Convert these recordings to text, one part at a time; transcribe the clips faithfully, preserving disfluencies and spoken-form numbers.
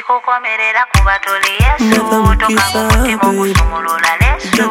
Sikukomerera kuba toli Yesu toka mu mutima ogusumulula lesu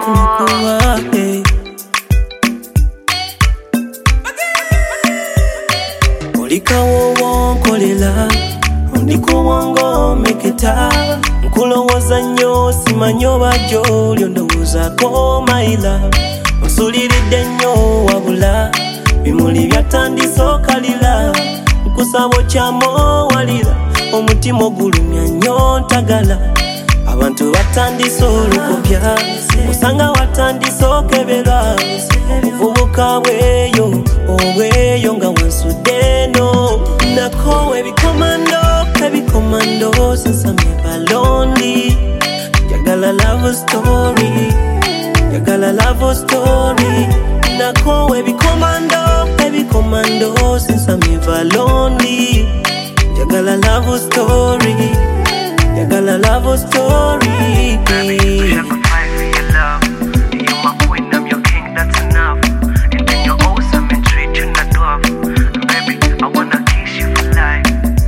Olikawo wonkolela Ondiko wango meketa Nkulowoza nnyo simanyo bajo lyondowozako my love Nsuliridde nnyo wabula Bimuli byatandise okalira Nkusaba kyamo walira Omutima ogulumya nnyo ntagala Abantu batandise olukopya Musanga watandise okebera Obuvubuka bweyo obweyo nga wansudde no Nako ebikomando ebikomando since I'm never lonely Jagala love story Jagala love story Nako ebikomando ebikomando since I'm never lonely Jagala love story Jagala love story Baby, I could fight for your love You're my queen, I'm your king, that's enough And then you're awesome and treat you not dwarf Baby, I wanna kiss you for life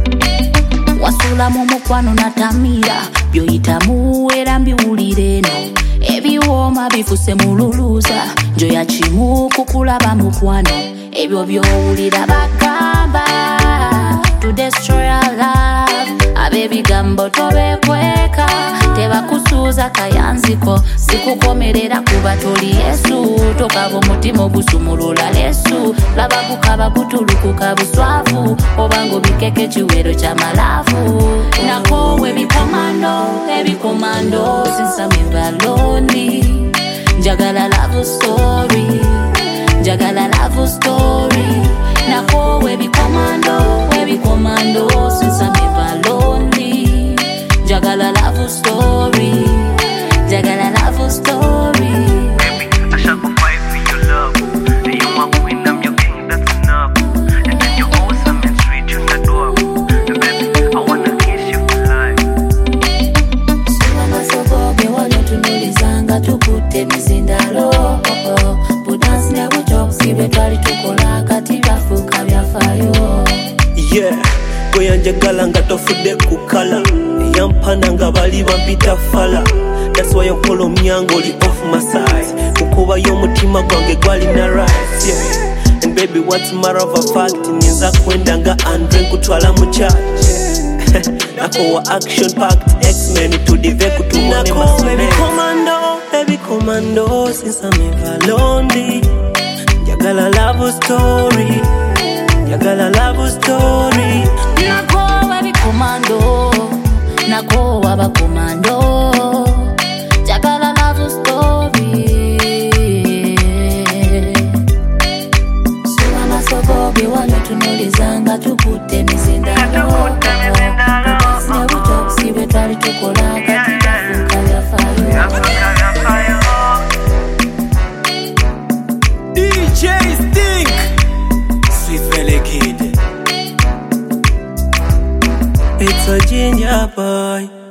Wasula mumukwano natamira Byoyitamu era mbiwulire no Ebiwooma bifuse mululuza Njoya kimu kukulaba mukwano Ebyo byowulira bagamba To destroy our love Abebigambo tobekweka Tebakusuuza kayanziko Sikukomerera kuba toli Yesu Tokaba omutima ogusumulula lesu Laba kukaba kutulukuka buswavu Obango bikeke kiwero kya malavu Nako ebikomando Ebikomando Since I'm never lonely Njagala love story Njagala love story Nako ebikomando Ebikomando Since I'm never lonely Njagala love story Njagala love story Baby, I shall go fight for your love And you're my queen, I'm your king, that's enough And then you're awesome and sweet, you not dwarf And baby, I wanna kiss you for life Sula masoboge wale tunulizanga Tukute mizindalo Budansi ne bucho Sibe twali tukola Kati bafuka byafayo Yeah, gwe yanjagala nga tofudde kukala Yampana nga bali bampita fala That's why yankola omyango oli off my side Kukuba y'omutima gwange gwali na right yeah. And baby what's matter of a fact Nyinza kwenda nga Andre nkutwala mu church Nako wa action packed X-Men tudive kutumone masone Nako ebikomando, ebikomando Since I'm never lonely Njagala love story Jagala love story Nako ebikomando Nako abakomando Jagala love story Sula masoboge wale tunulizanga Tukute mizindalo Tukasine bucho Sibe twali tukola Kati bafuka byafayo D J Stink Sifele Kid It's a ginger boy